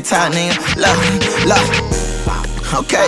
this time, nigga. Look. Okay.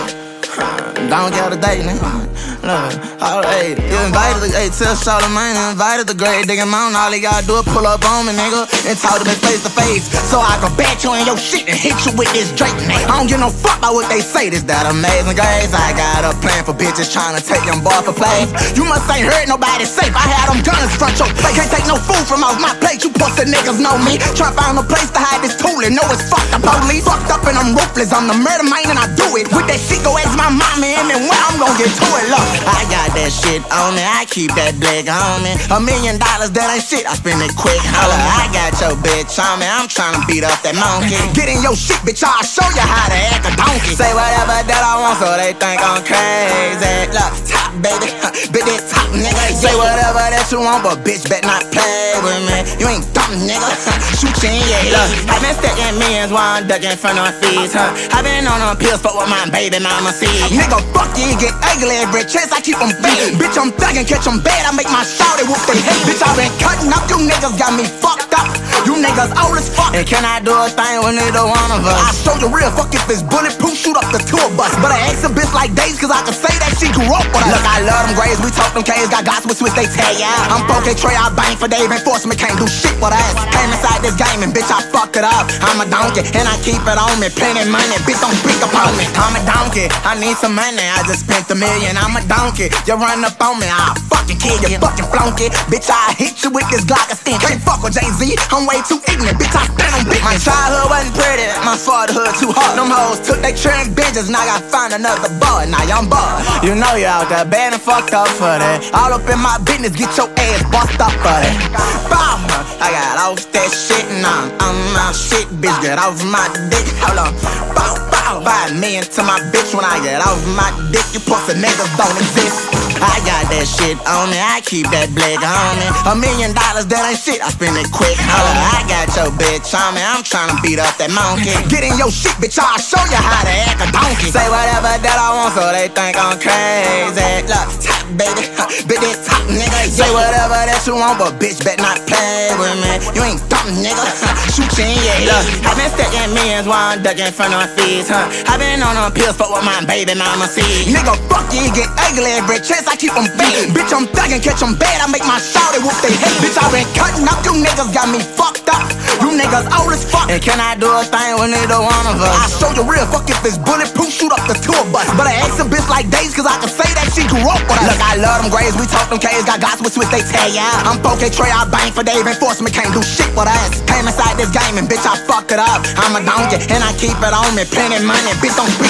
Don't get out of date, nigga. Look, hey, you invited the, hey, tell Charlamagne, invited the great digging mountain. All he gotta do is pull up on me, nigga, and talk to me face to face. So I can bat you in your shit and hit you with this Drake name. I don't give no fuck about what they say, this that amazing grace. I got a plan for bitches trying to take them boy for plays. You must ain't heard nobody safe. I had them guns front your plate. Can't take no food from off my plate. You pussy niggas know me. Try to find a place to hide this tool and know it's fucked up. Police fucked up and I'm ruthless. I'm the murder man and I do it. With that shit go ask my mama and then where I'm gon' get to it. Look, I got that shit on me, I keep that blick on me. $1 million, that ain't shit, I spend it quick. Holla, I got your bitch on me, I'm tryna beat up that monkey. Get in your shit, bitch, I'll show you how to act a donkey. Say whatever that I want, so they think I'm crazy. Look, top baby, bitch, that top nigga. Say whatever that you want, but bitch, bet not play with me. You ain't dumb nigga, shoot you in your look. I been stacking millions while I'm ducking from the fees, huh? I been on them pills, fuck what my baby mama see. Nigga, fuck you, get ugly every chance I keep them big. Bitch, I'm thuggin', catch them bad, I make my shawty whoop they hate. Bitch, I been cutting up, you niggas got me fucked up. You niggas old as fuck. And can I do a thing with neither one of us? I show you real, fuck if it's bulletproof, shoot up the tour bus. But I ask a bitch like Days, cause I can say that she grew up with us. Look, I love them grades, we talk them K's, got gospel switch, they tell ya. I'm 4K Trey, I bang for Dave, enforcement can't do shit with us. Came inside this game and bitch, I fucked it up. I'm a donkey, and I keep it on me, plenty money, bitch, don't speak upon me. I'm a donkey, I need some money, I just spent $1 million, I'm a donkey. You run up on me, I'll fucking kill you, fucking flunky. Bitch, I hit you with this Glock of stink. Can't fuck with Jay-Z, I'm way too ignorant. Bitch, I stand on big. My childhood wasn't pretty, my fatherhood too hard. Them hoes took they train benches, now I gotta find another boy. Now I'm bored. You know you out there bad and fucked up for that. All up in my business, get your ass bust up for that. Bow, I got off that shit, now I'm my shit, bitch, get off my dick. Hold on, bow, bow. $5 million to my bitch when I get off my dick. You pussy niggas don't exist. I got that shit on me, I keep that blick on me. $1 million, that ain't shit, I spend it quick. Holla, I got your bitch on me, I'm tryna beat up that monkey. Get in your shit, bitch, I'll show you how to act a donkey. Say whatever that I want, so they think I'm crazy. Look, top baby, bitch, that top nigga. Say whatever that you want, but bitch, bet not play with me. You ain't dumb nigga, shoot you in your look. I been stacking millions while I'm ducking from the fees, huh? I been on them pills, fuck what my baby mama see. Nigga, fuck you, get ugly every chance I keep them big. Bitch, I'm thuggin', catch them bad, I make my shawty whoop they hate. Bitch, I been cutting up, you niggas got me fucked up. You niggas old as fuck. And can I do a thing with neither one of us? I show you real, fuck if it's bulletproof, shoot up the tour bus. But I ask a bitch like Days, cause I can say that she grew up with us. Look, I love them grades, we talk them K's, got gospel switch, they tell ya. I'm 4K Trey, I bang for Dave, enforcement can't do shit with us. Came inside this game and bitch, I fucked it up. I'm a donkey, and I keep it on me, plenty money, bitch, don't